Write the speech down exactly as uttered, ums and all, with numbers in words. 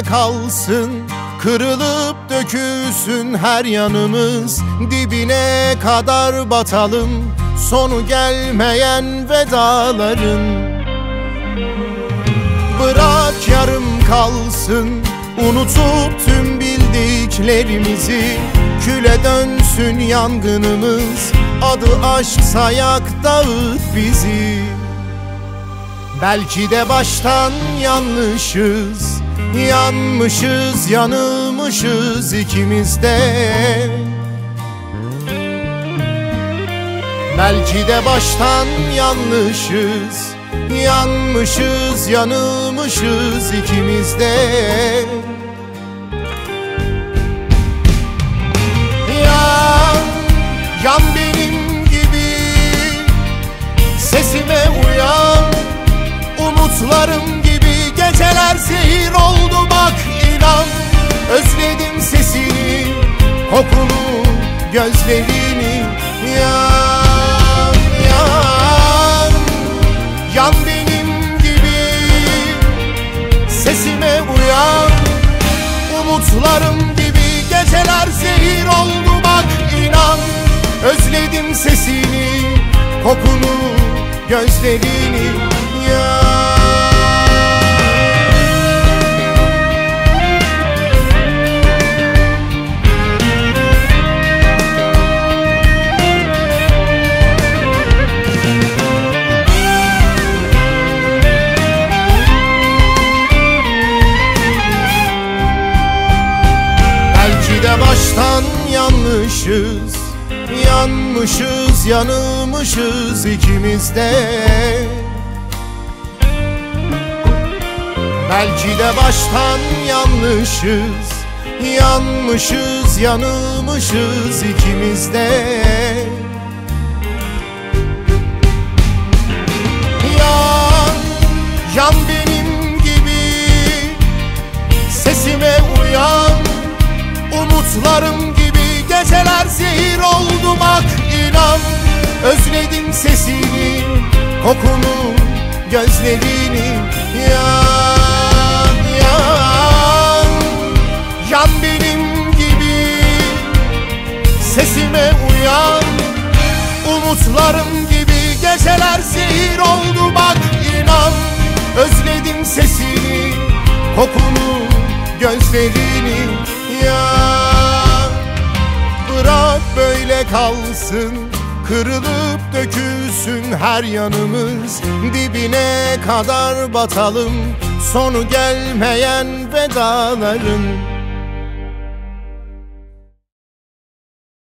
böyle kalsın, kırılıp dökülsün her yanımız, dibine kadar batalım, sonu gelmeyen vedaların. Bırak yarım kalsın, unutup tüm bildiklerimizi, küle dönsün yangınımız, adı aşksa yak dağıt bizi. Belki de baştan yanlışız, yanmışız, yanılmışız ikimiz de. Belki de baştan yanlışız, yanmışız, yanılmışız ikimiz de. Yan, yan benim gibi, sesime uyan. Umutlarım gibi geceler zehir oldu bak inan. Özledim sesini, kokunu, gözlerini. Yan, yan, yan benim gibi, sesime uyan. Umutlarım gibi geceler zehir oldu bak inan. Özledim sesini, kokunu, gözlerini. Yan. Belki de baştan yanlışız, yanmışız, yanılmışız ikimiz de. Belki de baştan yanlışız, yanmışız, yanılmışız ikimiz de. Yan, yan benim gibi, sesime uyan. Umutlarım gibi geceler zehir oldu bak inan. Özledim sesini, kokunu, gözlerini. Yan, yan, yan benim gibi, sesime uyan. Umutlarım gibi geceler zehir oldu bak inan. Özledim sesini, kokunu, gözlerini. Yan, bırak böyle kalsın, kırılıp dökülsün her yanımız, dibine kadar batalım, sonu gelmeyen vedaların.